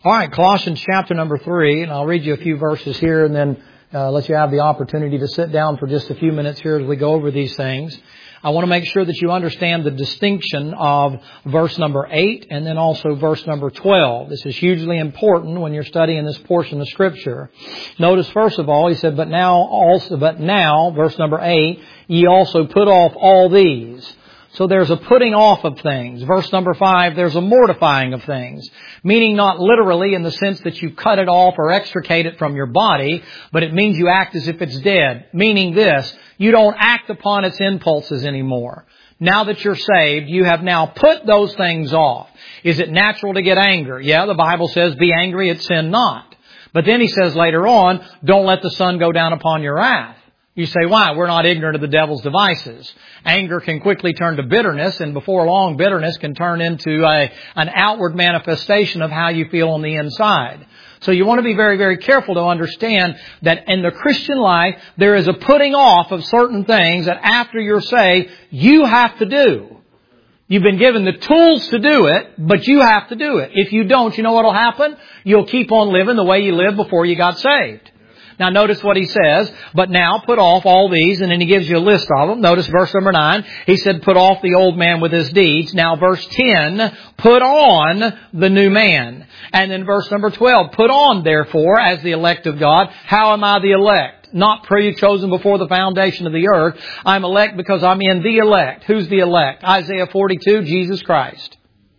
All right, Colossians chapter number 3, and I'll read you a few verses here and then let you have the opportunity to sit down for just a few minutes here as we go over these things. I want to make sure that you understand the distinction of verse number 8 and then also verse number 12. This is hugely important when you're studying this portion of Scripture. Notice first of all, he said, but now, verse number 8, ye also put off all these. So there's a putting off of things. Verse number 5, there's a mortifying of things. Meaning not literally in the sense that you cut it off or extricate it from your body, but it means you act as if it's dead. Meaning this, you don't act upon its impulses anymore. Now that you're saved, you have now put those things off. Is it natural to get anger? Yeah, the Bible says, be angry and sin not. But then he says later on, don't let the sun go down upon your wrath. You say, why? We're not ignorant of the devil's devices. Anger can quickly turn to bitterness, and before long, bitterness can turn into an outward manifestation of how you feel on the inside. So you want to be very, very careful to understand that in the Christian life, there is a putting off of certain things that after you're saved, you have to do. You've been given the tools to do it, but you have to do it. If you don't, you know what will happen? You'll keep on living the way you lived before you got saved. Now notice what he says, but now put off all these, and then he gives you a list of them. Notice verse number 9. He said, put off the old man with his deeds. Now verse 10, put on the new man. And then verse number 12, put on therefore as the elect of God. How am I the elect? Not pre-chosen before the foundation of the earth. I'm elect because I'm in the elect. Who's the elect? Isaiah 42, Jesus Christ.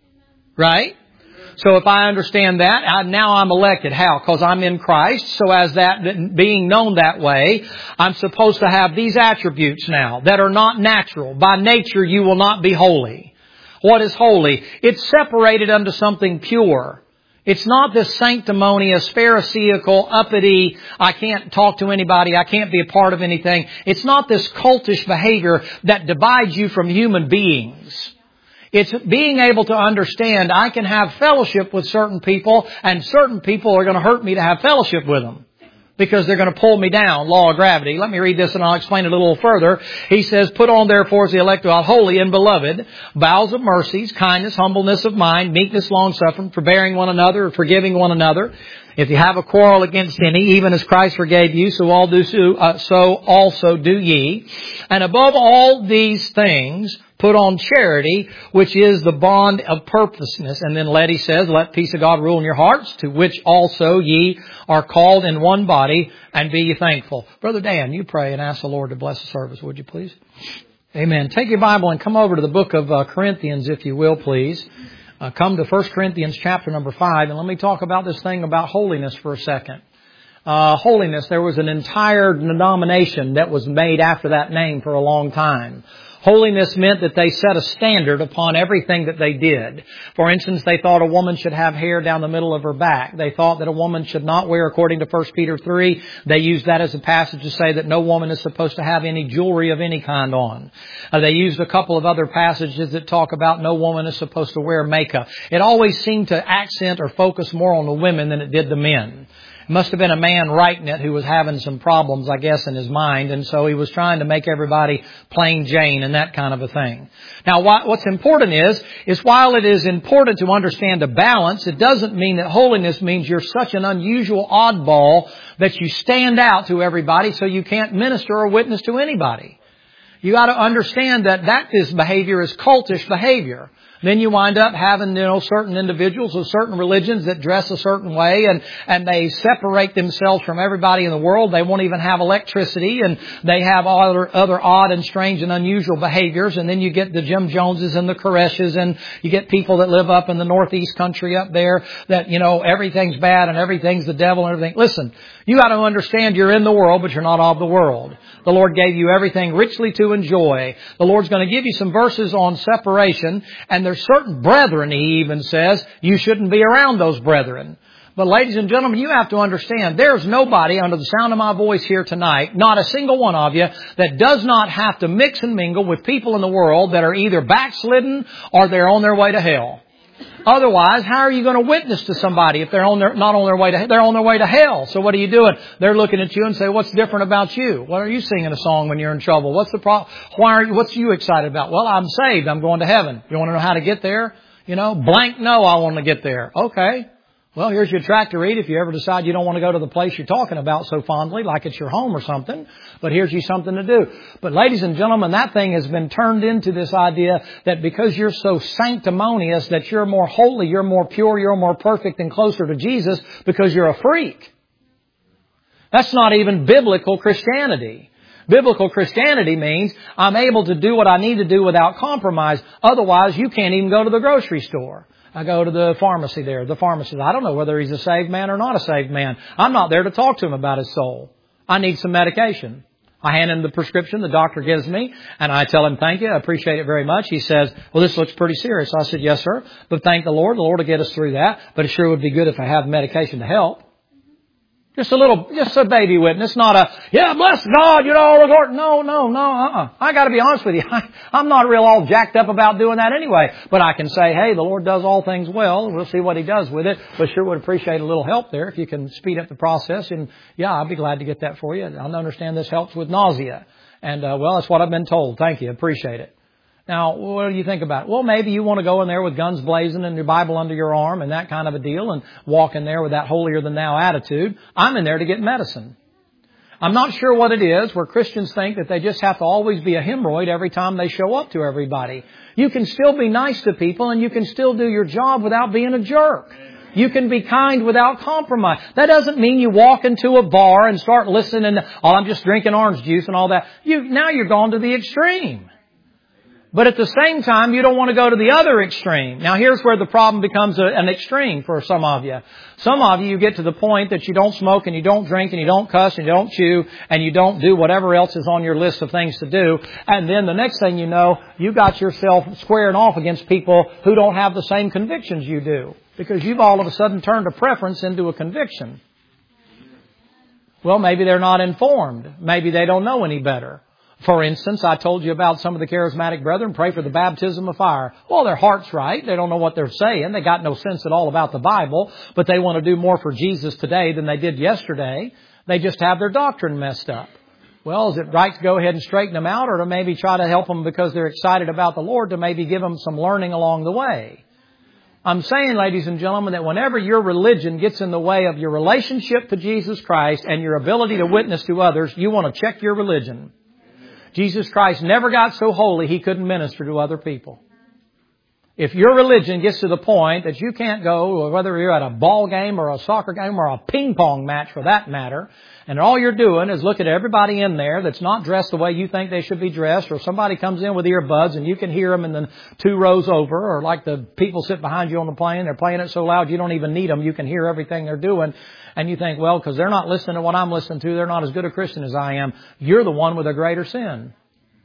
Right? So if I understand that, now I'm elected. How? Because I'm in Christ. So as that being known that way, I'm supposed to have these attributes now that are not natural. By nature, you will not be holy. What is holy? It's separated unto something pure. It's not this sanctimonious, pharisaical, uppity, I can't talk to anybody, I can't be a part of anything. It's not this cultish behavior that divides you from human beings. It's being able to understand I can have fellowship with certain people and certain people are going to hurt me to have fellowship with them because they're going to pull me down, law of gravity. Let me read this and I'll explain it a little further. He says, put on therefore as the elect of God, holy and beloved, bowels of mercies, kindness, humbleness of mind, meekness, long-suffering, forbearing one another, forgiving one another. If you have a quarrel against any, even as Christ forgave you, so also do ye. And above all these things, put on charity, which is the bond of purposeness. And then he says, let peace of God rule in your hearts, to which also ye are called in one body, and be ye thankful. Brother Dan, you pray and ask the Lord to bless the service, would you please? Amen. Take your Bible and come over to the book of Corinthians, if you will, please. Come to 1 Corinthians chapter number 5, and let me talk about this thing about holiness for a second. Holiness, there was an entire denomination that was made after that name for a long time. Holiness meant that they set a standard upon everything that they did. For instance, they thought a woman should have hair down the middle of her back. They thought that a woman should not wear, according to 1 Peter 3, they used that as a passage to say that no woman is supposed to have any jewelry of any kind on. They used a couple of other passages that talk about no woman is supposed to wear makeup. It always seemed to accent or focus more on the women than it did the men. It must have been a man writing it who was having some problems, I guess, in his mind. And so he was trying to make everybody plain Jane and that kind of a thing. Now, what's important is while it is important to understand a balance, it doesn't mean that holiness means you're such an unusual oddball that you stand out to everybody so you can't minister or witness to anybody. You got to understand that this behavior is cultish behavior. Then you wind up having, certain individuals of certain religions that dress a certain way and they separate themselves from everybody in the world. They won't even have electricity and they have other odd and strange and unusual behaviors. And then you get the Jim Joneses and the Koreshes and you get people that live up in the northeast country up there that, everything's bad and everything's the devil and everything. Listen, you got to understand you're in the world, but you're not of the world. The Lord gave you everything richly to enjoy. The Lord's going to give you some verses on separation, and there's certain brethren, He even says, you shouldn't be around those brethren. But ladies and gentlemen, you have to understand, there's nobody under the sound of my voice here tonight, not a single one of you, that does not have to mix and mingle with people in the world that are either backslidden or they're on their way to hell. Otherwise, how are you going to witness to somebody if they're not on their way to, they're on their way to hell? So what are you doing? They're looking at you and say, what's different about you? What are you singing a song when you're in trouble? What's the problem? What's you excited about? Well, I'm saved. I'm going to heaven. You want to know how to get there? Blank no, I want to get there. Okay. Well, here's your tract to read if you ever decide you don't want to go to the place you're talking about so fondly, like it's your home or something. But here's you something to do. But ladies and gentlemen, that thing has been turned into this idea that because you're so sanctimonious, that you're more holy, you're more pure, you're more perfect and closer to Jesus because you're a freak. That's not even biblical Christianity. Biblical Christianity means I'm able to do what I need to do without compromise. Otherwise, you can't even go to the grocery store. I go to the pharmacy there. The pharmacist, I don't know whether he's a saved man or not a saved man. I'm not there to talk to him about his soul. I need some medication. I hand him the prescription the doctor gives me, and I tell him, thank you, I appreciate it very much. He says, well, this looks pretty serious. I said, yes, sir, but thank the Lord. The Lord will get us through that, but it sure would be good if I have medication to help. Just a baby witness, not a, yeah, bless God, you know, Lord. No. I gotta be honest with you. I'm not real all jacked up about doing that anyway. But I can say, hey, the Lord does all things well. We'll see what He does with it. But sure would appreciate a little help there if you can speed up the process. And yeah, I'd be glad to get that for you. I understand this helps with nausea. And, well, that's what I've been told. Thank you. Appreciate it. Now, what do you think about it? Well, maybe you want to go in there with guns blazing and your Bible under your arm and that kind of a deal and walk in there with that holier-than-thou attitude. I'm in there to get medicine. I'm not sure what it is where Christians think that they just have to always be a hemorrhoid every time they show up to everybody. You can still be nice to people and you can still do your job without being a jerk. You can be kind without compromise. That doesn't mean you walk into a bar and start listening to, oh, I'm just drinking orange juice and all that. Now you're gone to the extreme. But at the same time, you don't want to go to the other extreme. Now, here's where the problem becomes an extreme for some of you. Some of you get to the point that you don't smoke and you don't drink and you don't cuss and you don't chew and you don't do whatever else is on your list of things to do. And then the next thing you know, you got yourself squaring off against people who don't have the same convictions you do. Because you've all of a sudden turned a preference into a conviction. Well, maybe they're not informed. Maybe they don't know any better. For instance, I told you about some of the charismatic brethren, pray for the baptism of fire. Well, their heart's right. They don't know what they're saying. They got no sense at all about the Bible, but they want to do more for Jesus today than they did yesterday. They just have their doctrine messed up. Well, is it right to go ahead and straighten them out or to maybe try to help them because they're excited about the Lord to maybe give them some learning along the way? I'm saying, ladies and gentlemen, that whenever your religion gets in the way of your relationship to Jesus Christ and your ability to witness to others, you want to check your religion. Jesus Christ never got so holy He couldn't minister to other people. If your religion gets to the point that you can't go, whether you're at a ball game or a soccer game or a ping pong match for that matter, and all you're doing is look at everybody in there that's not dressed the way you think they should be dressed, or somebody comes in with earbuds and you can hear them in the 2 rows over, or like the people sit behind you on the plane, they're playing it so loud you don't even need them, you can hear everything they're doing. And you think, well, because they're not listening to what I'm listening to, they're not as good a Christian as I am. You're the one with a greater sin. Amen.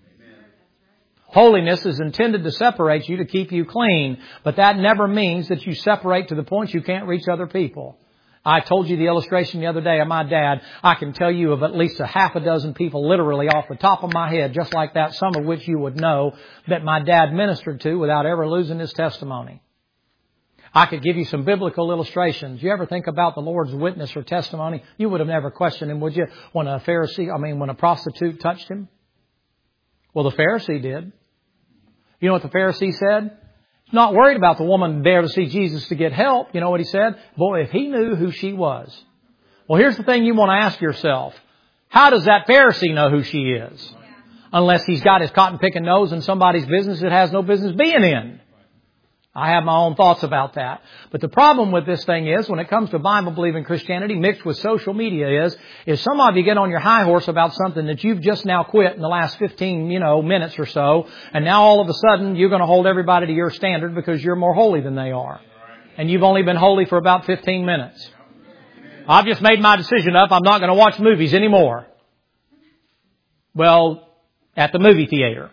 Holiness is intended to separate you, to keep you clean. But that never means that you separate to the point you can't reach other people. I told you the illustration the other day of my dad. I can tell you of at least a half a dozen people literally off the top of my head, just like that, some of which you would know, that my dad ministered to without ever losing his testimony. I could give you some biblical illustrations. You ever think about the Lord's witness or testimony? You would have never questioned Him, would you? When a prostitute touched Him? Well, the Pharisee did. You know what the Pharisee said? He's not worried about the woman there to see Jesus to get help. You know what he said? Boy, if he knew who she was. Well, here's the thing you want to ask yourself. How does that Pharisee know who she is? Unless he's got his cotton-picking nose in somebody's business that has no business being in. I have my own thoughts about that. But the problem with this thing is, when it comes to Bible-believing Christianity mixed with social media is some of you get on your high horse about something that you've just now quit in the last 15, minutes or so. And now all of a sudden you're going to hold everybody to your standard because you're more holy than they are. And you've only been holy for about 15 minutes. I've just made my decision up. I'm not going to watch movies anymore. Well, at the movie theater.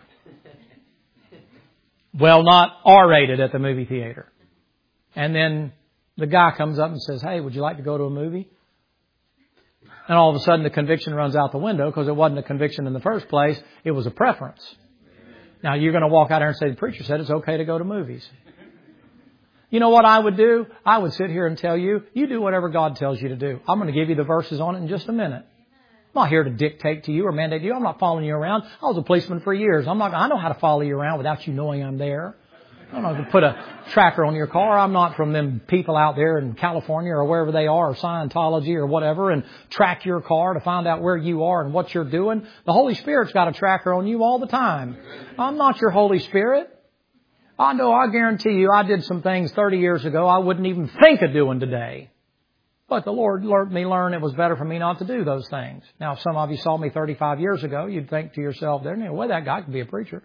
Well, not R-rated at the movie theater. And then the guy comes up and says, hey, would you like to go to a movie? And all of a sudden the conviction runs out the window because it wasn't a conviction in the first place. It was a preference. Now you're going to walk out there and say, the preacher said it's okay to go to movies. You know what I would do? I would sit here and tell you, you do whatever God tells you to do. I'm going to give you the verses on it in just a minute. I'm not here to dictate to you or mandate to you. I'm not following you around. I was a policeman for years. I know how to follow you around without you knowing I'm there. I don't know if you put a tracker on your car. I'm not from them people out there in California or wherever they are, or Scientology or whatever, and track your car to find out where you are and what you're doing. The Holy Spirit's got a tracker on you all the time. I'm not your Holy Spirit. I know, I guarantee you, I did some things 30 years ago I wouldn't even think of doing today. But the Lord let me learn it was better for me not to do those things. Now, if some of you saw me 35 years ago, you'd think to yourself, there's no way that guy could be a preacher.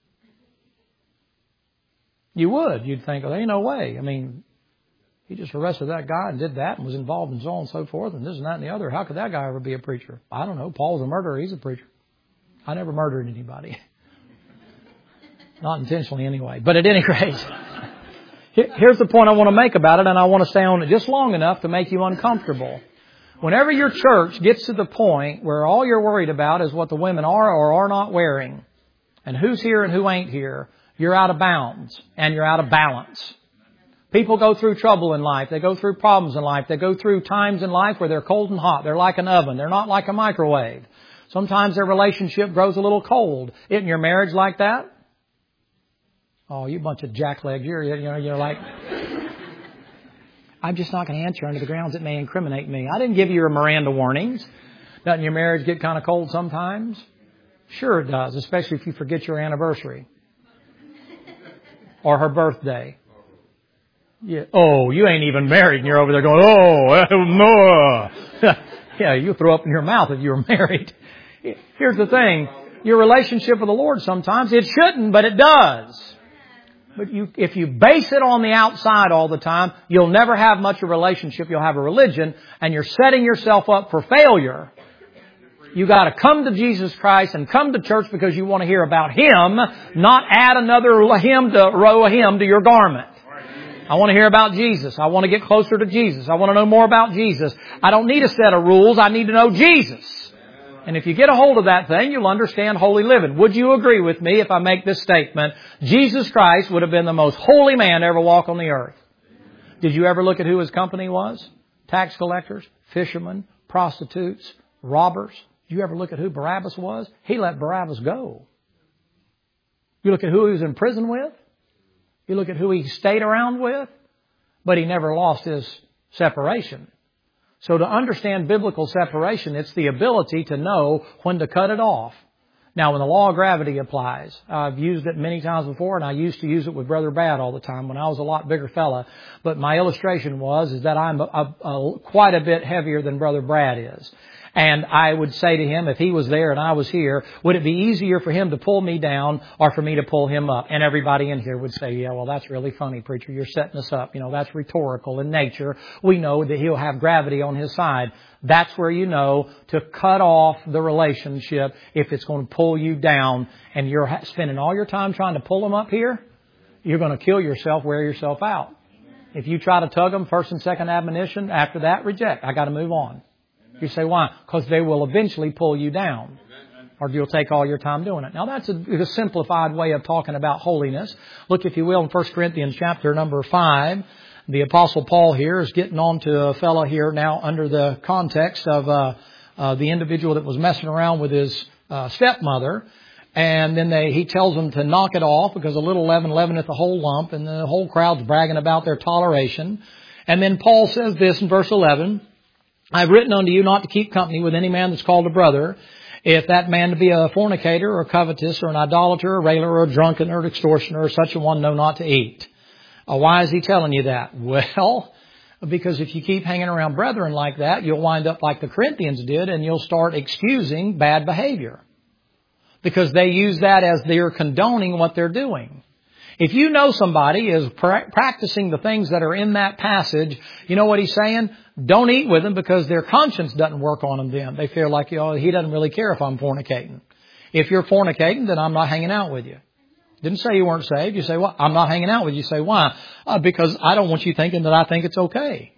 You would. You'd think, well, there ain't no way. I mean, he just arrested that guy and did that and was involved in so on and so forth and this and that and the other. How could that guy ever be a preacher? I don't know. Paul's a murderer. He's a preacher. I never murdered anybody. Not intentionally anyway. But at any rate, here's the point I want to make about it, and I want to stay on it just long enough to make you uncomfortable. Whenever your church gets to the point where all you're worried about is what the women are or are not wearing, and who's here and who ain't here, you're out of bounds and you're out of balance. People go through trouble in life. They go through problems in life. They go through times in life where they're cold and hot. They're like an oven. They're not like a microwave. Sometimes their relationship grows a little cold. Isn't your marriage like that? Oh, you bunch of jacklegs. You're like, I'm just not going to answer under the grounds it may incriminate me. I didn't give you your Miranda warnings. Doesn't your marriage get kind of cold sometimes? Sure it does, especially if you forget your anniversary. Or her birthday. Yeah. Oh, you ain't even married and you're over there going, oh, no. Yeah, you throw up in your mouth if you were married. Here's the thing. Your relationship with the Lord sometimes, it shouldn't, but it does. But if you base it on the outside all the time, you'll never have much of a relationship. You'll have a religion, and you're setting yourself up for failure. You got to come to Jesus Christ and come to church because you want to hear about Him, not add another row of Him to your garment. I want to hear about Jesus. I want to get closer to Jesus. I want to know more about Jesus. I don't need a set of rules. I need to know Jesus. And if you get a hold of that thing, you'll understand holy living. Would you agree with me if I make this statement? Jesus Christ would have been the most holy man to ever walk on the earth. Did you ever look at who His company was? Tax collectors, fishermen, prostitutes, robbers. Did you ever look at who Barabbas was? He let Barabbas go. You look at who He was in prison with. You look at who He stayed around with. But He never lost His separation. So to understand biblical separation, it's the ability to know when to cut it off. Now, when the law of gravity applies, I've used it many times before, and I used to use it with Brother Brad all the time when I was a lot bigger fella. But my illustration is that I'm quite a bit heavier than Brother Brad is. And I would say to him, if he was there and I was here, would it be easier for him to pull me down or for me to pull him up? And everybody in here would say, yeah, well, that's really funny, preacher. You're setting us up. That's rhetorical in nature. We know that he'll have gravity on his side. That's where you know to cut off the relationship if it's going to pull you down and you're spending all your time trying to pull them up here. You're going to kill yourself, wear yourself out. If you try to tug them, first and second admonition, after that, reject. I got to move on. You say, why? Because they will eventually pull you down. Or you'll take all your time doing it. Now, that's a simplified way of talking about holiness. Look, if you will, in 1 Corinthians chapter number 5. The Apostle Paul here is getting on to a fellow here now under the context of the individual that was messing around with his stepmother. And then he tells them to knock it off because a little leaven leaveneth the whole lump. And the whole crowd's bragging about their toleration. And then Paul says this in verse 11. I've written unto you not to keep company with any man that's called a brother, if that man be a fornicator or covetous or an idolater, a railer or a drunken or an extortioner or such a one know not to eat. Why is he telling you that? Well, because if you keep hanging around brethren like that, you'll wind up like the Corinthians did and you'll start excusing bad behavior. Because they use that as they're condoning what they're doing. If you know somebody is practicing the things that are in that passage, you know what he's saying? Don't eat with them because their conscience doesn't work on them then. They feel like, he doesn't really care if I'm fornicating. If you're fornicating, then I'm not hanging out with you. Didn't say you weren't saved. You say, well, I'm not hanging out with you. You say, why? Because I don't want you thinking that I think it's okay.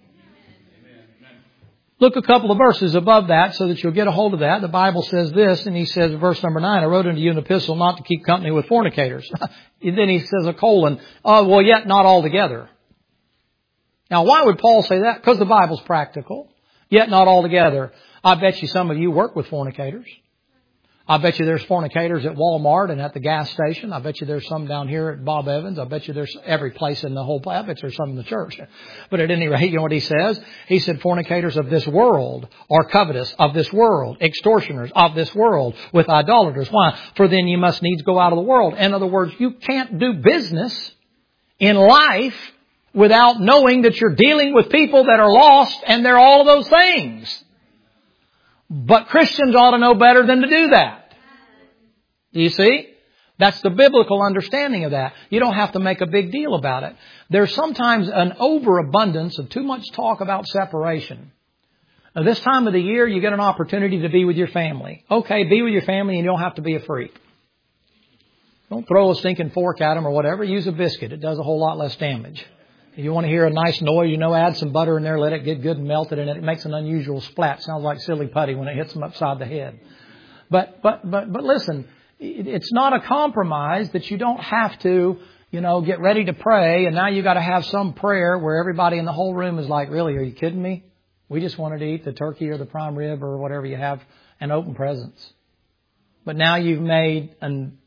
Look a couple of verses above that so that you'll get a hold of that. The Bible says this, and he says, verse number 9, I wrote unto you an epistle not to keep company with fornicators. And then he says a colon, well, yet not altogether. Now, why would Paul say that? Because the Bible's practical. Yet not altogether. I bet you some of you work with fornicators. I bet you there's fornicators at Walmart and at the gas station. I bet you there's some down here at Bob Evans. I bet you there's every place in the whole place. I bet there's some in the church. But at any rate, you know what he says? He said, fornicators of this world are covetous of this world, extortioners of this world, with idolaters. Why? For then you must needs go out of the world. In other words, you can't do business in life without knowing that you're dealing with people that are lost, and they're all of those things. But Christians ought to know better than to do that. Do you see? That's the biblical understanding of that. You don't have to make a big deal about it. There's sometimes an overabundance of too much talk about separation. Now, this time of the year, you get an opportunity to be with your family. Okay, be with your family and you don't have to be a freak. Don't throw a stinking fork at them or whatever. Use a biscuit. It does a whole lot less damage. If you want to hear a nice noise, add some butter in there, let it get good and melted, and it makes an unusual splat. Sounds like silly putty when it hits them upside the head. But listen, it's not a compromise that you don't have to, get ready to pray, and now you got to have some prayer where everybody in the whole room is like, really, are you kidding me? We just wanted to eat the turkey or the prime rib or whatever you have and open presents. But now you've made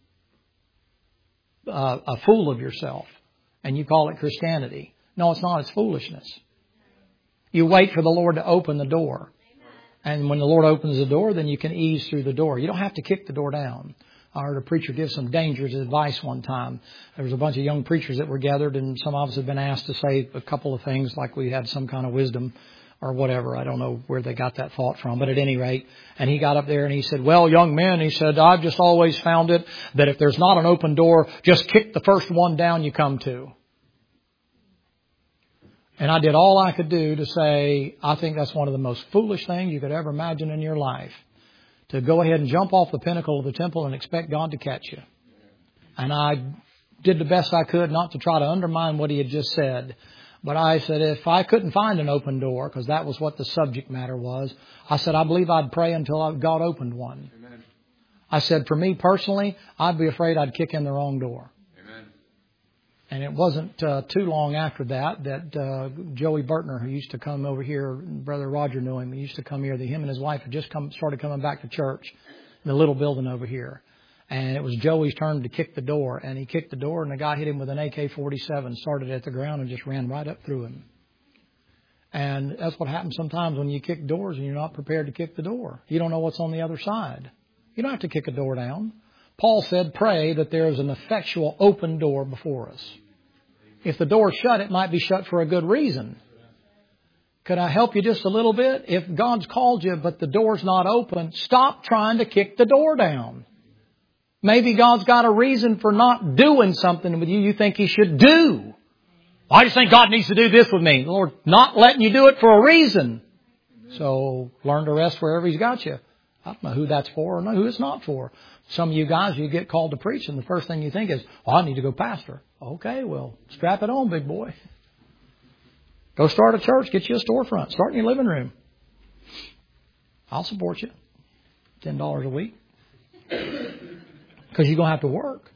a fool of yourself, and you call it Christianity. No, it's not. It's foolishness. You wait for the Lord to open the door. And when the Lord opens the door, then you can ease through the door. You don't have to kick the door down. I heard a preacher give some dangerous advice one time. There was a bunch of young preachers that were gathered, and some of us had been asked to say a couple of things like we had some kind of wisdom or whatever. I don't know where they got that thought from, but at any rate, and he got up there and he said, well, young men, he said, I've just always found it that if there's not an open door, just kick the first one down you come to. And I did all I could do to say, I think that's one of the most foolish things you could ever imagine in your life. To go ahead and jump off the pinnacle of the temple and expect God to catch you. And I did the best I could not to try to undermine what he had just said. But I said, if I couldn't find an open door, because that was what the subject matter was, I said, I believe I'd pray until God opened one. Amen. I said, for me personally, I'd be afraid I'd kick in the wrong door. And it wasn't too long after that Joey Burtner, who used to come over here, Brother Roger knew him, he used to come here. Him and his wife had just started coming back to church in the little building over here. And it was Joey's turn to kick the door. And he kicked the door, and the guy hit him with an AK-47, started at the ground, and just ran right up through him. And that's what happens sometimes when you kick doors and you're not prepared to kick the door. You don't know what's on the other side. You don't have to kick a door down. Paul said, pray that there is an effectual open door before us. If the door's shut, it might be shut for a good reason. Could I help you just a little bit? If God's called you, but the door's not open, stop trying to kick the door down. Maybe God's got a reason for not doing something with you you think He should do. I just think God needs to do this with me. The Lord's not letting you do it for a reason. So learn to rest wherever He's got you. I don't know who that's for or who it's not for. Some of you guys, you get called to preach, and the first thing you think is, I need to go pastor. Okay, well, strap it on, big boy. Go start a church. Get you a storefront. Start in your living room. I'll support you. $10 a week. Because you're going to have to work.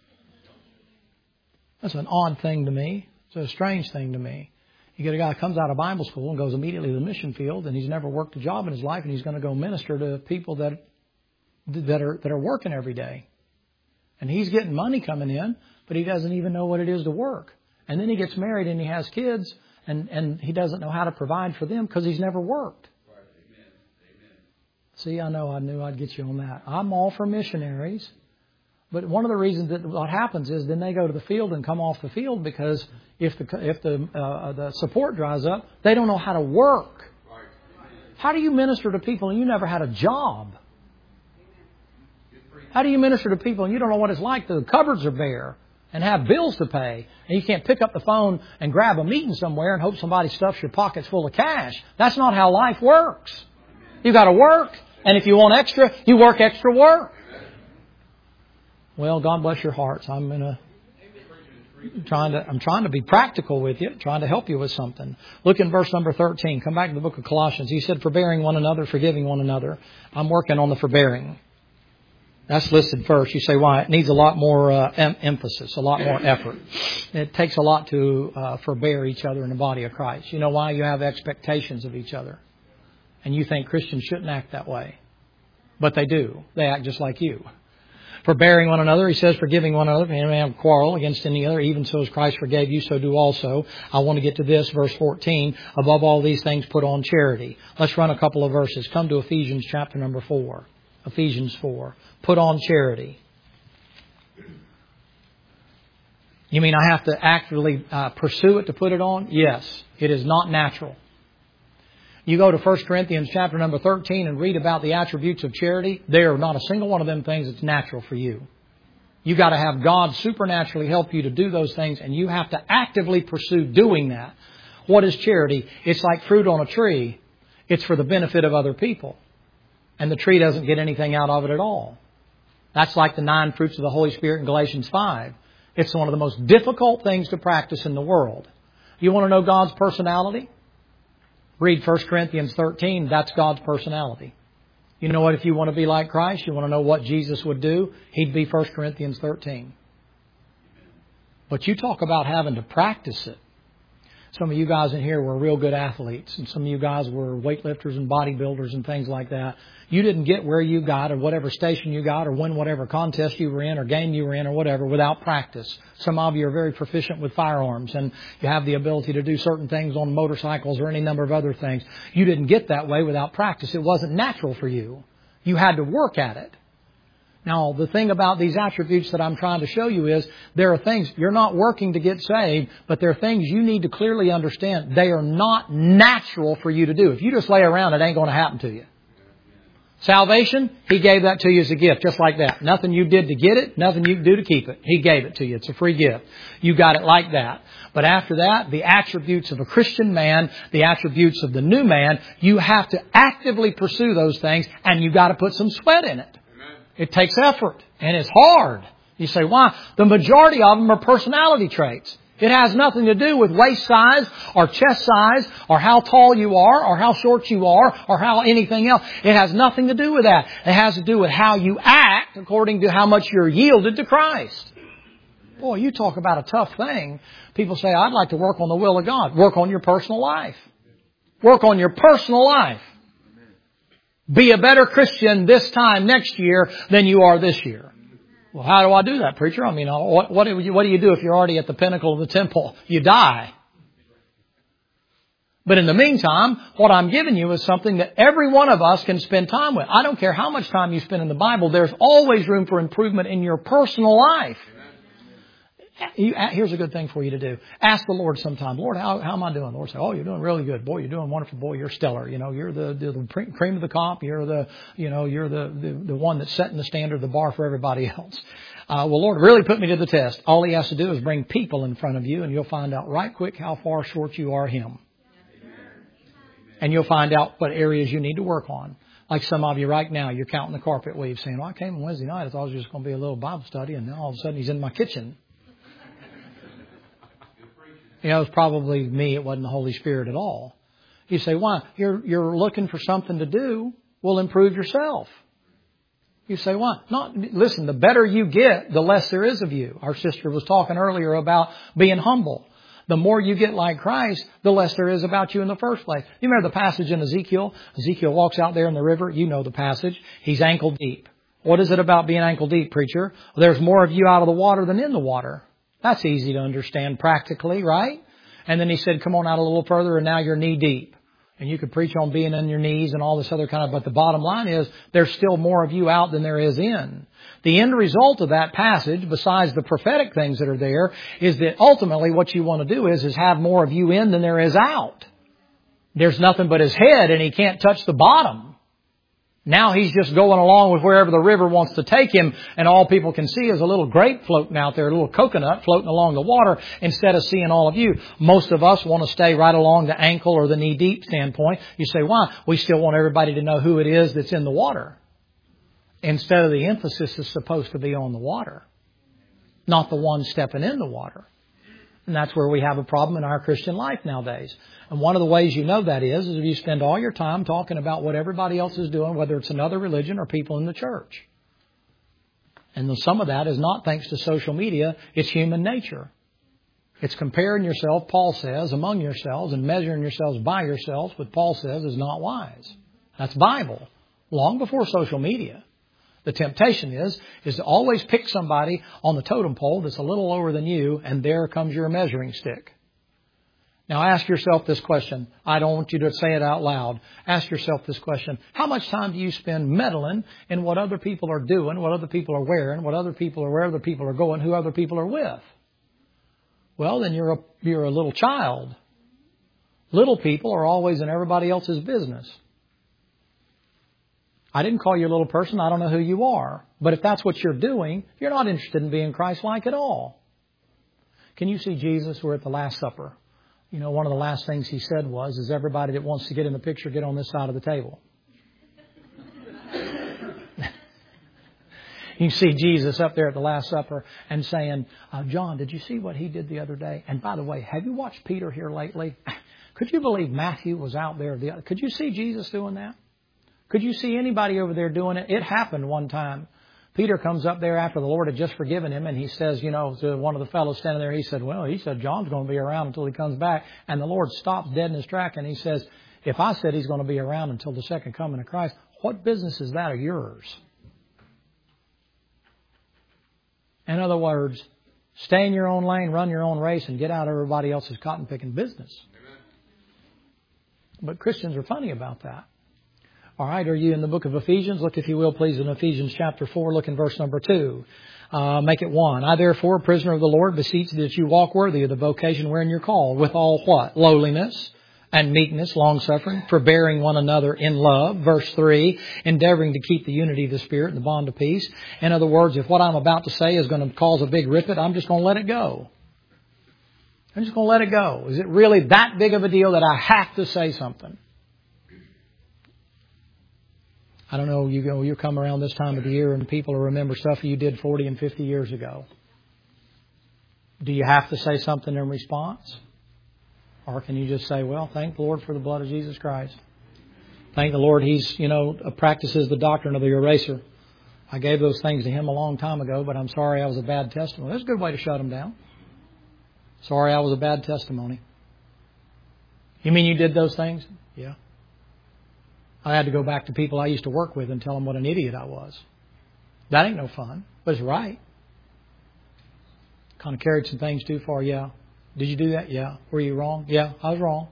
That's an odd thing to me. It's a strange thing to me. You get a guy that comes out of Bible school and goes immediately to the mission field, and he's never worked a job in his life, and he's going to go minister to people that are working every day. And he's getting money coming in, but he doesn't even know what it is to work. And then he gets married and he has kids, and he doesn't know how to provide for them because he's never worked. Right. Amen. See, I knew I'd get you on that. I'm all for missionaries. But one of the reasons that what happens is then they go to the field and come off the field because if the support dries up, they don't know how to work. Right. How do you minister to people and you never had a job? How do you minister to people and you don't know what it's like? The cupboards are bare and have bills to pay. And you can't pick up the phone and grab a meeting somewhere and hope somebody stuffs your pockets full of cash. That's not how life works. You've got to work. And if you want extra, you work extra work. Well, God bless your hearts. I'm trying to be practical with you, trying to help you with something. Look in verse number 13. Come back to the book of Colossians. He said, forbearing one another, forgiving one another. I'm working on the forbearing. That's listed first. You say, why? It needs a lot more emphasis, a lot more effort. It takes a lot to forbear each other in the body of Christ. You know why? You have expectations of each other. And you think Christians shouldn't act that way. But they do. They act just like you. Forbearing one another, he says, forgiving one another. If any man have a quarrel against any other, even so as Christ forgave you, so do also. I want to get to this, verse 14. Above all these things, put on charity. Let's run a couple of verses. Come to Ephesians chapter number 4. Ephesians 4. Put on charity. You mean I have to actively pursue it to put it on? Yes. It is not natural. You go to 1 Corinthians chapter number 13 and read about the attributes of charity. There are not a single one of them things that's natural for you. You got to have God supernaturally help you to do those things, and you have to actively pursue doing that. What is charity? It's like fruit on a tree. It's for the benefit of other people. And the tree doesn't get anything out of it at all. That's like the 9 fruits of the Holy Spirit in Galatians 5. It's one of the most difficult things to practice in the world. You want to know God's personality? Read 1 Corinthians 13. That's God's personality. You know what? If you want to be like Christ, you want to know what Jesus would do, He'd be 1 Corinthians 13. But you talk about having to practice it. Some of you guys in here were real good athletes, and some of you guys were weightlifters and bodybuilders and things like that. You didn't get where you got or whatever station you got or win whatever contest you were in or game you were in or whatever without practice. Some of you are very proficient with firearms and you have the ability to do certain things on motorcycles or any number of other things. You didn't get that way without practice. It wasn't natural for you. You had to work at it. Now, the thing about these attributes that I'm trying to show you is there are things, you're not working to get saved, but there are things you need to clearly understand. They are not natural for you to do. If you just lay around, it ain't going to happen to you. Salvation, He gave that to you as a gift, just like that. Nothing you did to get it, nothing you can do to keep it. He gave it to you. It's a free gift. You got it like that. But after that, the attributes of a Christian man, the attributes of the new man, you have to actively pursue those things, and you got to put some sweat in it. It takes effort, and it's hard. You say, why? The majority of them are personality traits. It has nothing to do with waist size or chest size or how tall you are or how short you are or how anything else. It has nothing to do with that. It has to do with how you act according to how much you're yielded to Christ. Boy, you talk about a tough thing. People say, I'd like to work on the will of God. Work on your personal life. Work on your personal life. Be a better Christian this time next year than you are this year. Well, how do I do that, preacher? I mean, what do you do if you're already at the pinnacle of the temple? You die. But in the meantime, what I'm giving you is something that every one of us can spend time with. I don't care how much time you spend in the Bible. There's always room for improvement in your personal life. Here's a good thing for you to do. Ask the Lord sometime, Lord, how am I doing? The Lord say, oh, you're doing really good. Boy, you're doing wonderful. Boy, you're stellar. You know, you're the cream of the crop. You're the one that's setting the standard, the bar for everybody else. Well, Lord, really put me to the test. All He has to do is bring people in front of you, and you'll find out right quick how far short you are Him. And you'll find out what areas you need to work on. Like some of you right now, you're counting the carpet weave, saying, well, I came on Wednesday night. I thought it was just going to be a little Bible study, and now all of a sudden He's in my kitchen. You know, it's probably me. It wasn't the Holy Spirit at all. You say, why? You're looking for something to do. Well, improve yourself. You say, why? Listen, the better you get, the less there is of you. Our sister was talking earlier about being humble. The more you get like Christ, the less there is about you in the first place. You remember the passage in Ezekiel? Ezekiel walks out there in the river. You know the passage. He's ankle deep. What is it about being ankle deep, preacher? Well, there's more of you out of the water than in the water. That's easy to understand practically, right? And then he said, come on out a little further, and now you're knee deep. And you could preach on being on your knees and all this other kind of, but the bottom line is there's still more of you out than there is in. The end result of that passage, besides the prophetic things that are there, is that ultimately what you want to do is have more of you in than there is out. There's nothing but his head, and he can't touch the bottom. Now he's just going along with wherever the river wants to take him, and all people can see is a little grape floating out there, a little coconut floating along the water, instead of seeing all of you. Most of us want to stay right along the ankle or the knee-deep standpoint. You say, why? We still want everybody to know who it is that's in the water. Instead of the emphasis is supposed to be on the water, not the one stepping in the water. And that's where we have a problem in our Christian life nowadays. And one of the ways you know that is if you spend all your time talking about what everybody else is doing, whether it's another religion or people in the church. And some of that is not thanks to social media. It's human nature. It's comparing yourself, Paul says, among yourselves and measuring yourselves by yourselves, what Paul says is not wise. That's Bible. long before social media. The temptation is to always pick somebody on the totem pole that's a little lower than you, and there comes your measuring stick. Now ask yourself this question. I don't want you to say it out loud. Ask yourself this question. How much time do you spend meddling in what other people are doing, what other people are wearing, where other people are going, who other people are with? Well, then you're a little child. Little people are always in everybody else's business. I didn't call you a little person. I don't know who you are. But if that's what you're doing, you're not interested in being Christ-like at all. Can you see Jesus? We're at the Last Supper. You know, one of the last things He said is everybody that wants to get in the picture, get on this side of the table. You see Jesus up there at the Last Supper and saying, John, did you see what he did the other day? And by the way, have you watched Peter here lately? Could you believe Matthew was out there? Could you see Jesus doing that? Could you see anybody over there doing it? It happened one time. Peter comes up there after the Lord had just forgiven him, and he says, to one of the fellows standing there, he said, John's going to be around until he comes back. And the Lord stops dead in his track, and He says, if I said He's going to be around until the second coming of Christ, what business is that of yours? In other words, stay in your own lane, run your own race, and get out of everybody else's cotton-picking business. Amen. But Christians are funny about that. All right, are you in the book of Ephesians? Look, if you will, please, in Ephesians chapter 4, look in verse number 2. Make it 1. I, therefore, a prisoner of the Lord, beseech that you walk worthy of the vocation wherein you're called, with all what? Lowliness and meekness, long-suffering, forbearing one another in love. Verse 3, endeavoring to keep the unity of the Spirit and the bond of peace. In other words, if what I'm about to say is going to cause a big rippet, I'm just going to let it go. I'm just going to let it go. Is it really that big of a deal that I have to say something? I don't know, you come around this time of the year and people will remember stuff you did 40 and 50 years ago. Do you have to say something in response? Or can you just say, well, thank the Lord for the blood of Jesus Christ. Thank the Lord He's, practices the doctrine of the eraser. I gave those things to Him a long time ago, but I'm sorry I was a bad testimony. That's a good way to shut Him down. Sorry I was a bad testimony. You mean you did those things? Yeah. I had to go back to people I used to work with and tell them what an idiot I was. That ain't no fun, but it's right. Kind of carried some things too far, yeah. Did you do that? Yeah. Were you wrong? Yeah, I was wrong.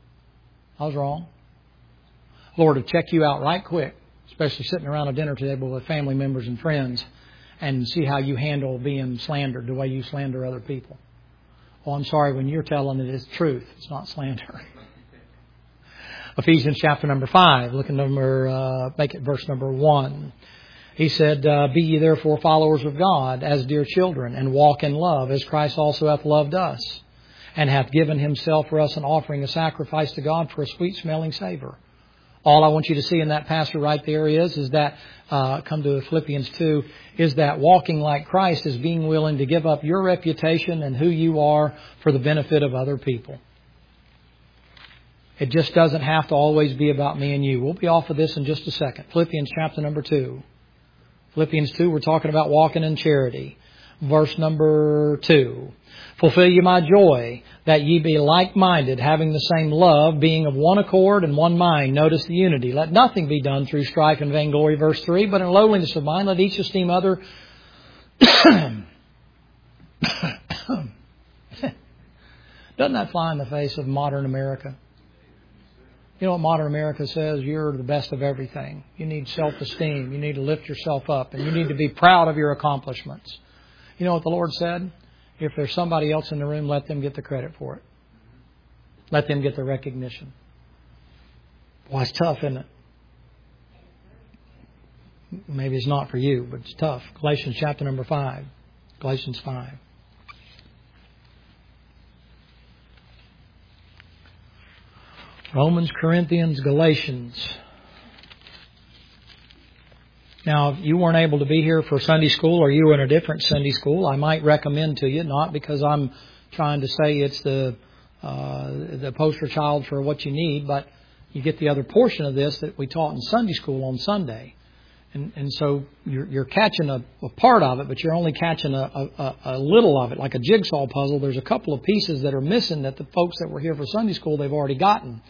Lord will check you out right quick, especially sitting around a dinner table with family members and friends, and see how you handle being slandered, the way you slander other people. Oh, I'm sorry, when you're telling it, it's truth. It's not slander. Ephesians chapter number 5, look at make it verse number 1. He said, be ye therefore followers of God as dear children, and walk in love, as Christ also hath loved us, and hath given Himself for us an offering, a sacrifice to God for a sweet-smelling savor. All I want you to see in that passage right there is that, come to Philippians 2, is that walking like Christ is being willing to give up your reputation and who you are for the benefit of other people. It just doesn't have to always be about me and you. We'll be off of this in just a second. Philippians chapter number 2. Philippians 2, we're talking about walking in charity. Verse number 2. Fulfill ye my joy, that ye be like-minded, having the same love, being of one accord and one mind. Notice the unity. Let nothing be done through strife and vainglory. Verse 3. But in lowliness of mind, let each esteem other... Doesn't that fly in the face of modern America? You know what modern America says? You're the best of everything. You need self-esteem. You need to lift yourself up. And you need to be proud of your accomplishments. You know what the Lord said? If there's somebody else in the room, let them get the credit for it. Let them get the recognition. Boy, it's tough, isn't it? Maybe it's not for you, but it's tough. Galatians chapter number 5. Galatians 5. Romans, Corinthians, Galatians. Now, if you weren't able to be here for Sunday school, or you were in a different Sunday school, I might recommend to you, not because I'm trying to say it's the poster child for what you need, but you get the other portion of this that we taught in Sunday school on Sunday. And so you're catching a part of it, but you're only catching a little of it, like a jigsaw puzzle. There's a couple of pieces that are missing that the folks that were here for Sunday school, they've already gotten.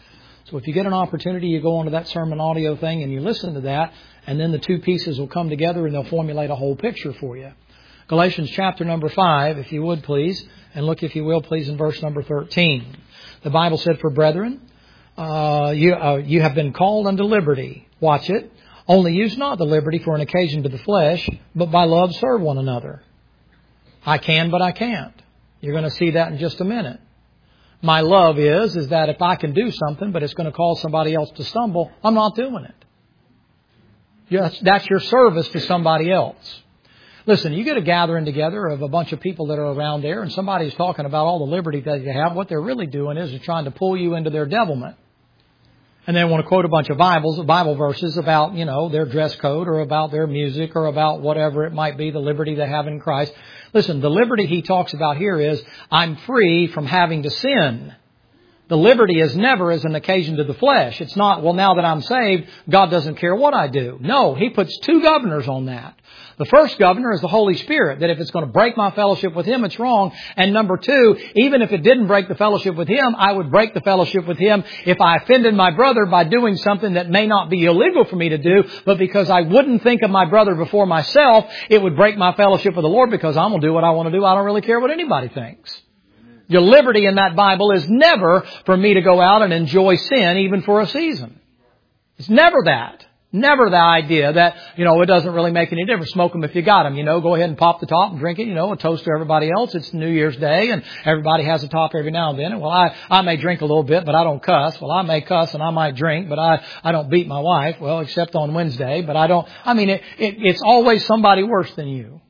So if you get an opportunity, you go onto that sermon audio thing and you listen to that, and then the two pieces will come together and they'll formulate a whole picture for you. Galatians chapter number 5, if you would please, and look, if you will, please, in verse number 13. The Bible said, "For brethren, you have been called unto liberty." Watch it. "Only use not the liberty for an occasion to the flesh, but by love serve one another." I can, but I can't. You're going to see that in just a minute. My love is that if I can do something, but it's going to cause somebody else to stumble, I'm not doing it. That's your service to somebody else. Listen, you get a gathering together of a bunch of people that are around there, and somebody's talking about all the liberty that you have. What they're really doing is they're trying to pull you into their devilment. And they want to quote a bunch of Bible verses about, their dress code or about their music or about whatever it might be, the liberty they have in Christ. Listen, the liberty he talks about here is, I'm free from having to sin. The liberty is never as an occasion to the flesh. It's not, well, now that I'm saved, God doesn't care what I do. No, he puts two governors on that. The first governor is the Holy Spirit, that if it's going to break my fellowship with Him, it's wrong. And number two, even if it didn't break the fellowship with Him, I would break the fellowship with Him if I offended my brother by doing something that may not be illegal for me to do, but because I wouldn't think of my brother before myself, it would break my fellowship with the Lord because I'm going to do what I want to do. I don't really care what anybody thinks. Your liberty in that Bible is never for me to go out and enjoy sin even for a season. It's never that. Never the idea that, it doesn't really make any difference. Smoke them if you got them. Go ahead and pop the top and drink it. A toast to everybody else. It's New Year's Day and everybody has a top every now and then. And, well, I may drink a little bit, but I don't cuss. Well, I may cuss and I might drink, but I don't beat my wife. Well, except on Wednesday, but I don't. It's always somebody worse than you.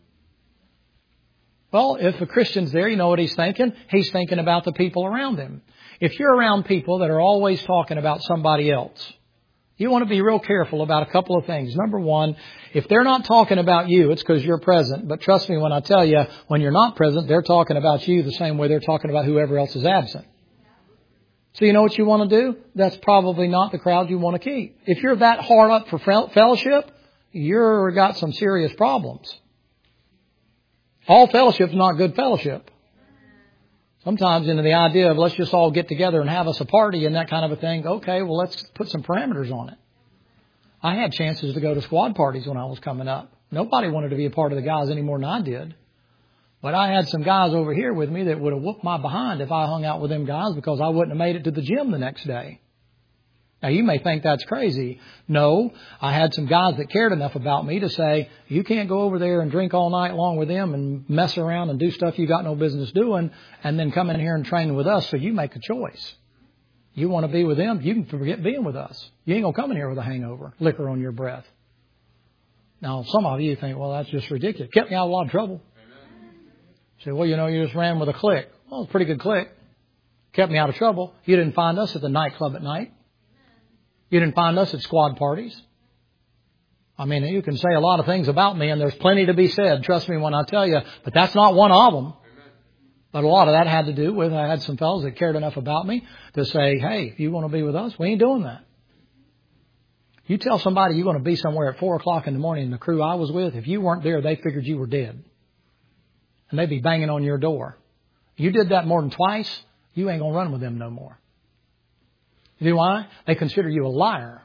Well, if a Christian's there, you know what he's thinking? He's thinking about the people around him. If you're around people that are always talking about somebody else, you want to be real careful about a couple of things. Number one, if they're not talking about you, it's because you're present. But trust me when I tell you, when you're not present, they're talking about you the same way they're talking about whoever else is absent. So you know what you want to do? That's probably not the crowd you want to keep. If you're that hard up for fellowship, you've got some serious problems. All fellowship is not good fellowship. Sometimes into the idea of let's just all get together and have us a party and that kind of a thing. Okay, well, let's put some parameters on it. I had chances to go to squad parties when I was coming up. Nobody wanted to be a part of the guys any more than I did. But I had some guys over here with me that would have whooped my behind if I hung out with them guys because I wouldn't have made it to the gym the next day. Now, you may think that's crazy. No, I had some guys that cared enough about me to say, you can't go over there and drink all night long with them and mess around and do stuff you got no business doing and then come in here and train with us. So you make a choice. You want to be with them, you can forget being with us. You ain't going to come in here with a hangover, liquor on your breath. Now, some of you think, well, that's just ridiculous. Kept me out of a lot of trouble. Say, well, you just ran with a clique. Well, it's a pretty good clique. Kept me out of trouble. You didn't find us at the nightclub at night. You didn't find us at squad parties. You can say a lot of things about me, and there's plenty to be said. Trust me when I tell you. But that's not one of them. But a lot of that had to do with I had some fellows that cared enough about me to say, hey, if you want to be with us, we ain't doing that. You tell somebody you're going to be somewhere at 4 o'clock in the morning, and the crew I was with, if you weren't there, they figured you were dead. And they'd be banging on your door. You did that more than twice, you ain't going to run with them no more. You know why? They consider you a liar.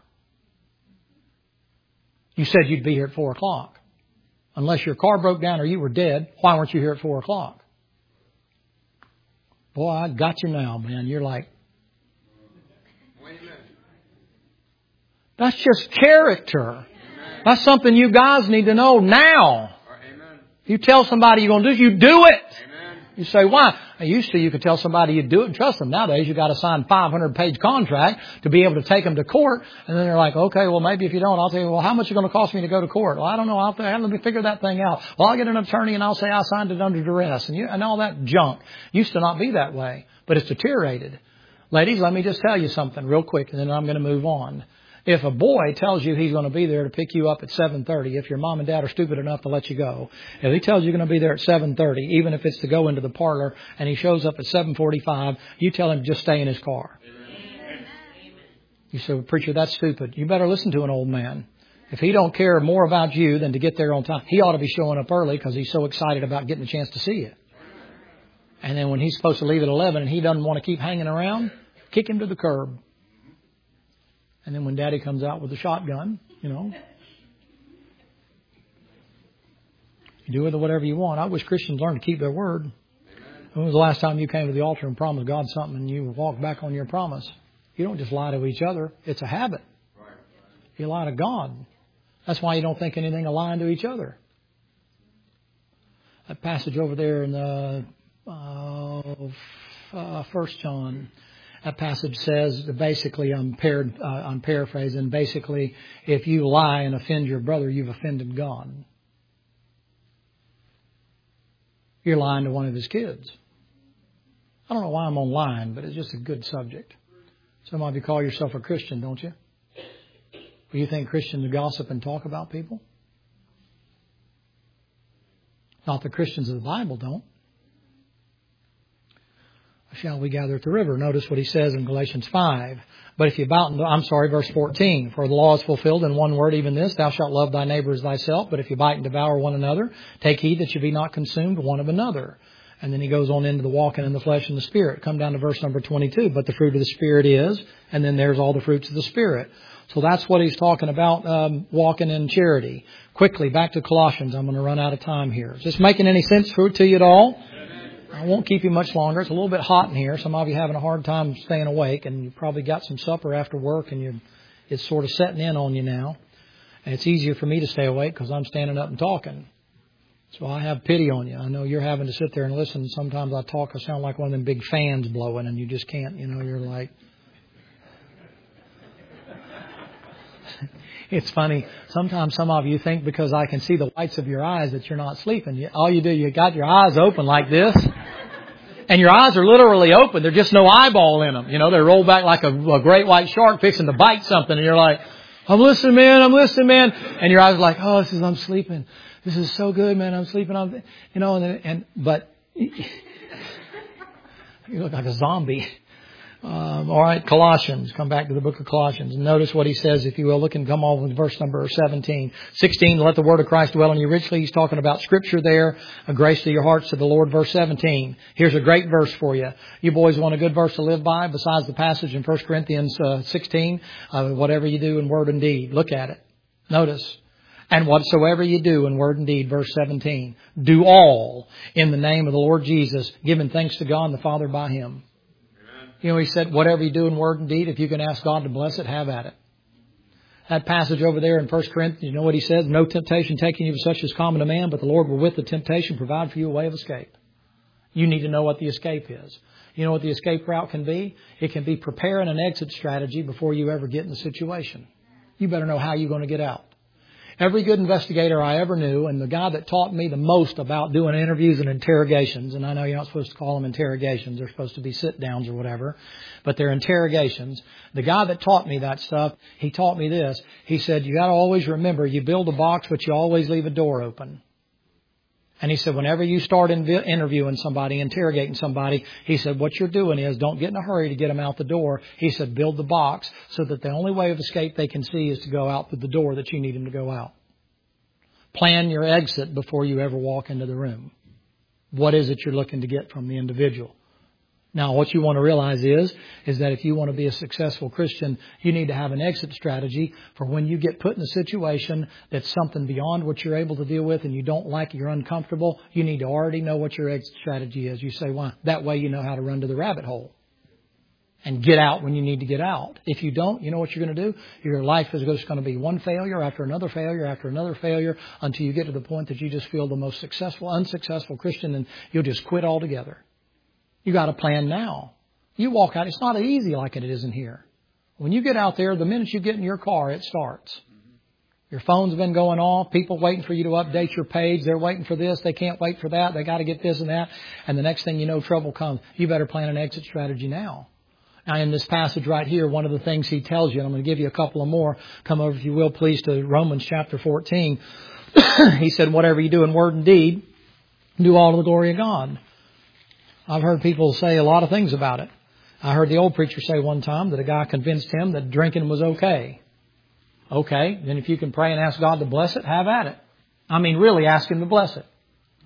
You said you'd be here at 4 o'clock. Unless your car broke down or you were dead, why weren't you here at 4 o'clock? Boy, I got you now, man. You're like, that's just character. That's something you guys need to know now. You tell somebody you're going to do it, you do it. You say, why? Used to, you could tell somebody you'd do it and trust them. Nowadays, you've got to sign a 500-page contract to be able to take them to court. And then they're like, okay, well, maybe if you don't, I'll tell you, well, how much is it going to cost me to go to court? Well, I don't know. Let me figure that thing out. Well, I'll get an attorney and I'll say I signed it under duress and all that junk. Used to not be that way, but it's deteriorated. Ladies, let me just tell you something real quick and then I'm going to move on. If a boy tells you he's going to be there to pick you up at 7:30, if your mom and dad are stupid enough to let you go, if he tells you you're going to be there at 7:30, even if it's to go into the parlor, and he shows up at 7:45, you tell him to just stay in his car. Amen. You say, well, preacher, that's stupid. You better listen to an old man. If he don't care more about you than to get there on time, he ought to be showing up early because he's so excited about getting a chance to see you. And then when he's supposed to leave at 11 and he doesn't want to keep hanging around, kick him to the curb. And then when Daddy comes out with a shotgun, you do with it whatever you want. I wish Christians learn to keep their word. When was the last time you came to the altar and promised God something and you walked back on your promise? You don't just lie to each other. It's a habit. You lie to God. That's why you don't think anything of lying to each other. That passage over there in the 1 John, that passage says, basically, I'm paraphrasing, basically, if you lie and offend your brother, you've offended God. You're lying to one of His kids. I don't know why I'm on lying, but it's just a good subject. Some of you call yourself a Christian, don't you? Do you think Christians gossip and talk about people? Not the Christians of the Bible don't. Shall we gather at the river? Notice what he says in Galatians 5. But if you verse 14. For the law is fulfilled in one word, even this, thou shalt love thy neighbor as thyself. But if you bite and devour one another, take heed that you be not consumed one of another. And then he goes on into the walking in the flesh and the Spirit. Come down to verse number 22. But the fruit of the Spirit is, and then there's all the fruits of the Spirit. So that's what he's talking about, walking in charity. Quickly, back to Colossians. I'm going to run out of time here. Is this making any sense to you at all? I won't keep you much longer. It's a little bit hot in here. Some of you having a hard time staying awake, and you probably got some supper after work, and it's sort of setting in on you now. And it's easier for me to stay awake because I'm standing up and talking. So I have pity on you. I know you're having to sit there and listen. Sometimes I talk, I sound like one of them big fans blowing, and you just can't, you're like... It's funny. Sometimes some of you think because I can see the whites of your eyes that you're not sleeping. All you do, you got your eyes open like this. And your eyes are literally open. There's just no eyeball in them. They're rolled back like a great white shark fixing to bite something. And you're like, I'm listening, man. And your eyes are like, I'm sleeping. This is so good, man. I'm sleeping. But you look like a zombie. All right, Colossians. Come back to the book of Colossians. Notice what he says, if you will. Look and come on with verse number 17. 16, let the word of Christ dwell in you richly. He's talking about Scripture there. A grace to your hearts to the Lord. Verse 17. Here's a great verse for you. You boys want a good verse to live by besides the passage in 1 Corinthians 16? Whatever you do in word and deed. Look at it. Notice. And whatsoever you do in word and deed, verse 17. Do all in the name of the Lord Jesus, giving thanks to God and the Father by Him. He said, whatever you do in word and deed, if you can ask God to bless it, have at it. That passage over there in 1 Corinthians, you know what he says? No temptation taking you such as common to man, but the Lord will with the temptation provide for you a way of escape. You need to know what the escape is. You know what the escape route can be? It can be preparing an exit strategy before you ever get in the situation. You better know how you're going to get out. Every good investigator I ever knew, and the guy that taught me the most about doing interviews and interrogations, and I know you're not supposed to call them interrogations, they're supposed to be sit-downs or whatever, but they're interrogations. The guy that taught me that stuff, he taught me this. He said, you got to always remember, you build a box, but you always leave a door open. And he said, whenever you start interviewing somebody, interrogating somebody, he said, what you're doing is don't get in a hurry to get them out the door. He said, build the box so that the only way of escape they can see is to go out through the door that you need them to go out. Plan your exit before you ever walk into the room. What is it you're looking to get from the individual? Now, what you want to realize is that if you want to be a successful Christian, you need to have an exit strategy for when you get put in a situation that's something beyond what you're able to deal with and you don't like it, you're uncomfortable. You need to already know what your exit strategy is. You say, why? That way you know how to run to the rabbit hole and get out when you need to get out. If you don't, you know what you're going to do? Your life is just going to be one failure after another failure after another failure until you get to the point that you just feel the most unsuccessful Christian, and you'll just quit altogether. You got a plan now. You walk out. It's not easy like it is in here. When you get out there, the minute you get in your car, it starts. Your phone's been going off. People waiting for you to update your page. They're waiting for this. They can't wait for that. They got to get this and that. And the next thing you know, trouble comes. You better plan an exit strategy now. Now, in this passage right here, one of the things he tells you, and I'm going to give you a couple of more. Come over, if you will, please, to Romans chapter 14. He said, whatever you do in word and deed, do all to the glory of God. I've heard people say a lot of things about it. I heard the old preacher say one time that a guy convinced him that drinking was okay. Okay, then if you can pray and ask God to bless it, have at it. I mean, really ask Him to bless it.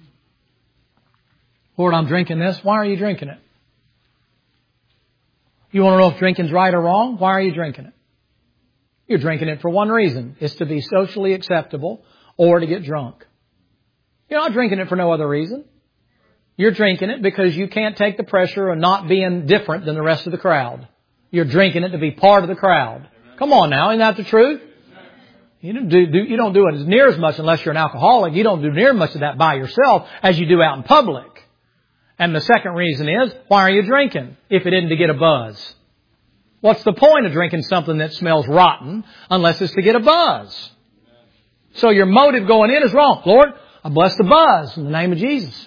Lord, I'm drinking this. Why are you drinking it? You want to know if drinking's right or wrong? Why are you drinking it? You're drinking it for one reason. It's to be socially acceptable or to get drunk. You're not drinking it for no other reason. You're drinking it because you can't take the pressure of not being different than the rest of the crowd. You're drinking it to be part of the crowd. Come on now, isn't that the truth? You don't do it as near as much unless you're an alcoholic. You don't do near as much of that by yourself as you do out in public. And the second reason is, why are you drinking if it isn't to get a buzz? What's the point of drinking something that smells rotten unless it's to get a buzz? So your motive going in is wrong. Lord, I bless the buzz in the name of Jesus.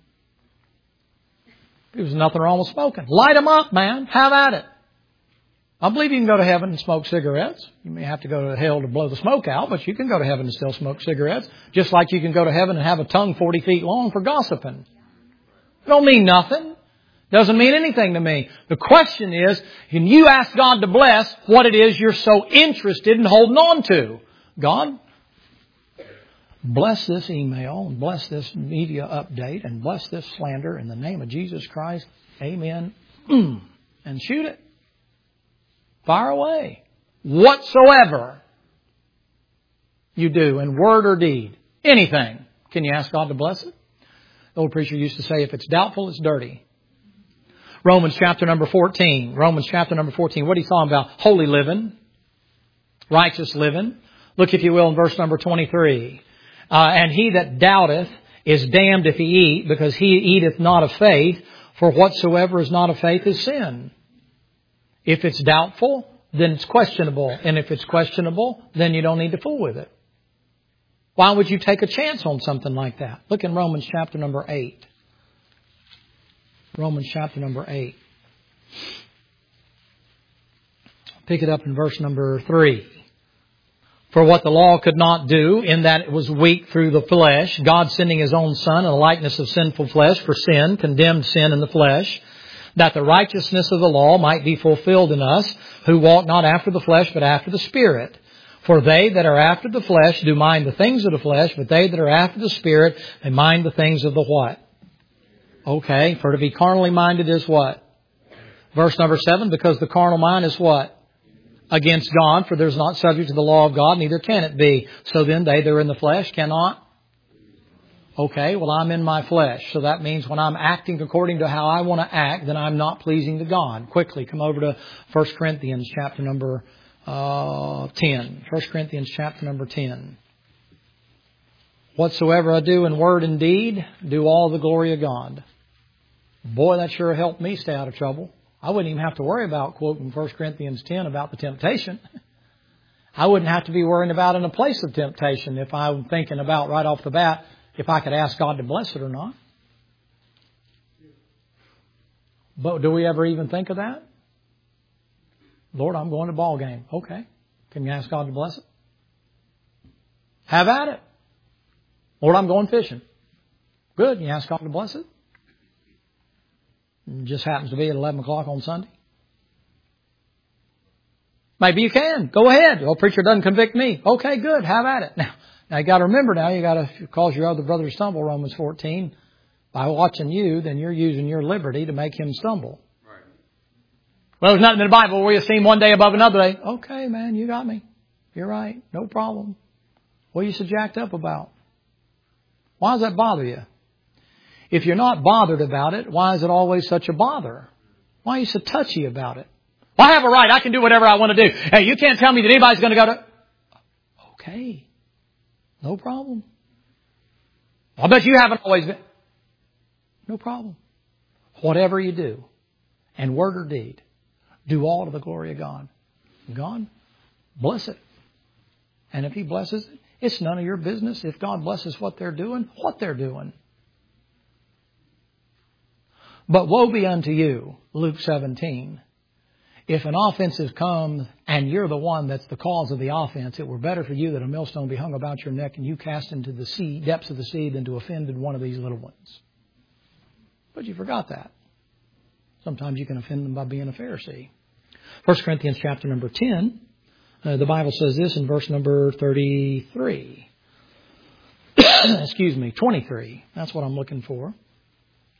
There's nothing wrong with smoking. Light them up, man. Have at it. I believe you can go to heaven and smoke cigarettes. You may have to go to hell to blow the smoke out, but you can go to heaven and still smoke cigarettes. Just like you can go to heaven and have a tongue 40 feet long for gossiping. It don't mean nothing. Doesn't mean anything to me. The question is, can you ask God to bless what it is you're so interested in holding on to? God, bless this email and bless this media update and bless this slander in the name of Jesus Christ. Amen. And shoot it. Fire away. Whatsoever you do in word or deed, anything, can you ask God to bless it? The old preacher used to say, if it's doubtful, it's dirty. Romans chapter number 14. Romans chapter number 14. What are you talking about? Holy living. Righteous living. Look, if you will, in verse number 23. And he that doubteth is damned if he eat, because he eateth not of faith, for whatsoever is not of faith is sin. If it's doubtful, then it's questionable. And if it's questionable, then you don't need to fool with it. Why would you take a chance on something like that? Look in Romans chapter number 8. Romans chapter number 8. Pick it up in verse number 3. For what the law could not do, in that it was weak through the flesh, God sending His own Son in the likeness of sinful flesh for sin, condemned sin in the flesh, that the righteousness of the law might be fulfilled in us, who walk not after the flesh, but after the Spirit. For they that are after the flesh do mind the things of the flesh, but they that are after the Spirit, they mind the things of the what? Okay, for to be carnally minded is what? Verse number 7, because the carnal mind is what? Against God, for there's not subject to the law of God, neither can it be. So then they that are in the flesh cannot. Okay, well, I'm in my flesh. So that means when I'm acting according to how I want to act, then I'm not pleasing to God. Quickly, come over to 1 Corinthians chapter number 10. 1 Corinthians chapter number 10. Whatsoever I do in word and deed, do all the glory of God. Boy, that sure helped me stay out of trouble. I wouldn't even have to worry about quoting 1 Corinthians 10 about the temptation. I wouldn't have to be worrying about in a place of temptation if I'm thinking about right off the bat if I could ask God to bless it or not. But do we ever even think of that? Lord, I'm going to a ball game. Okay. Can you ask God to bless it? Have at it. Lord, I'm going fishing. Good. You ask God to bless it? It just happens to be at 11 o'clock on Sunday. Maybe you can. Go ahead. Oh, preacher doesn't convict me. Okay, good. Have at it. Now you got to remember you got to cause your other brother to stumble, Romans 14. By watching you, then you're using your liberty to make him stumble. Right. Well, there's nothing in the Bible where you see him one day above another day. Okay, man, you got me. You're right. No problem. What are you so jacked up about? Why does that bother you? If you're not bothered about it, why is it always such a bother? Why are you so touchy about it? Well, I have a right. I can do whatever I want to do. Hey, you can't tell me that anybody's going to go to... Okay. No problem. I'll bet you haven't always been. No problem. Whatever you do, and word or deed, do all to the glory of God. God, bless it. And if He blesses it, it's none of your business if God blesses what they're doing. But woe be unto you, Luke 17. If an offense has come and you're the one that's the cause of the offense, it were better for you that a millstone be hung about your neck and you cast into the sea, depths of the sea than to offend one of these little ones. But you forgot that. Sometimes you can offend them by being a Pharisee. 1 Corinthians chapter number 10, the Bible says this in verse number 33. 23. That's what I'm looking for.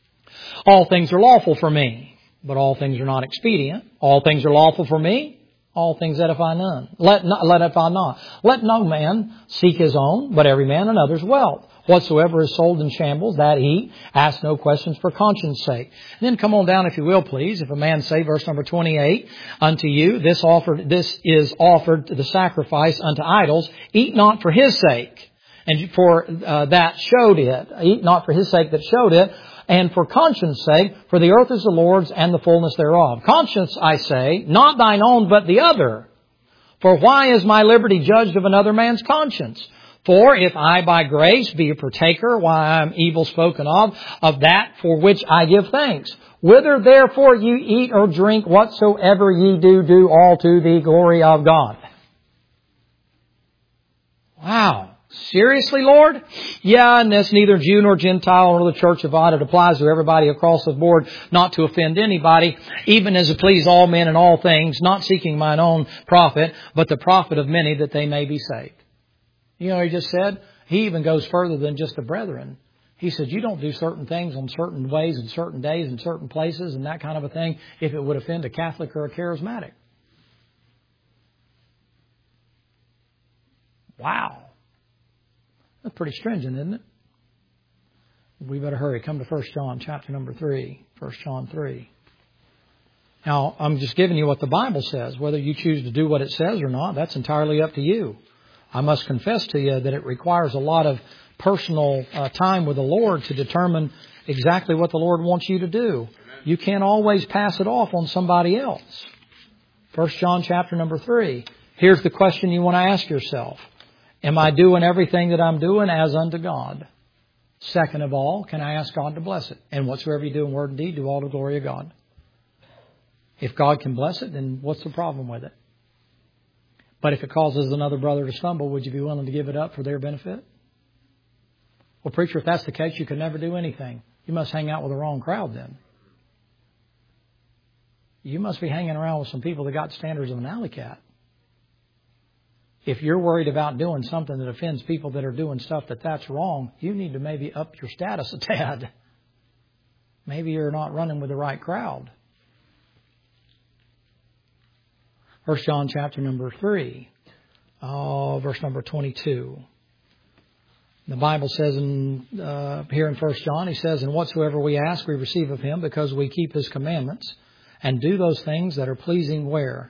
All things are lawful for me, but all things are not expedient. All things are lawful for me. All things edify none. Let edify not. Let no man seek his own, but every man another's wealth. Whatsoever is sold in shambles, that eat. Ask no questions for conscience sake. And then come on down, if you will, please. If a man say, verse number 28, unto you, this is offered to the sacrifice unto idols. Eat not for his sake. And for that showed it. Eat not for his sake that showed it. And for conscience sake, for the earth is the Lord's and the fullness thereof. Conscience, I say, not thine own, but the other. For why is my liberty judged of another man's conscience? For if I by grace be a partaker, while I am evil spoken of that for which I give thanks. Whither therefore you eat or drink, whatsoever ye do, do all to the glory of God. Wow. Seriously, Lord? Yeah, and that's neither Jew nor Gentile nor the church of God. It applies to everybody across the board, not to offend anybody, even as to please all men in all things, not seeking mine own profit, but the profit of many that they may be saved. You know what he just said? He even goes further than just the brethren. He said, you don't do certain things on certain ways and certain days and certain places and that kind of a thing if it would offend a Catholic or a charismatic. Wow. That's pretty stringent, isn't it? We better hurry. Come to 1 John chapter number 3. 1 John 3. Now, I'm just giving you what the Bible says. Whether you choose to do what it says or not, that's entirely up to you. I must confess to you that it requires a lot of personal time with the Lord to determine exactly what the Lord wants you to do. You can't always pass it off on somebody else. 1 John chapter number 3. Here's the question you want to ask yourself. Am I doing everything that I'm doing as unto God? Second of all, can I ask God to bless it? And whatsoever you do in word and deed, do all to the glory of God. If God can bless it, then what's the problem with it? But if it causes another brother to stumble, would you be willing to give it up for their benefit? Well, preacher, if that's the case, you can never do anything. You must hang out with the wrong crowd then. You must be hanging around with some people that got standards of an alley cat. If you're worried about doing something that offends people that are doing stuff that's wrong, you need to maybe up your status a tad. Maybe you're not running with the right crowd. 1 John chapter number 3, verse number 22. The Bible says here in 1 John, he says, and whatsoever we ask, we receive of him because we keep his commandments and do those things that are pleasing where?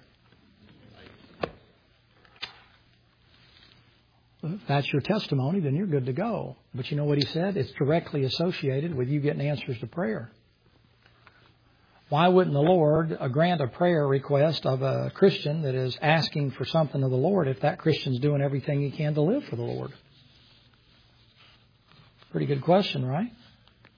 If that's your testimony, then you're good to go. But you know what he said? It's directly associated with you getting answers to prayer. Why wouldn't the Lord grant a prayer request of a Christian that is asking for something of the Lord if that Christian's doing everything he can to live for the Lord? Pretty good question, right?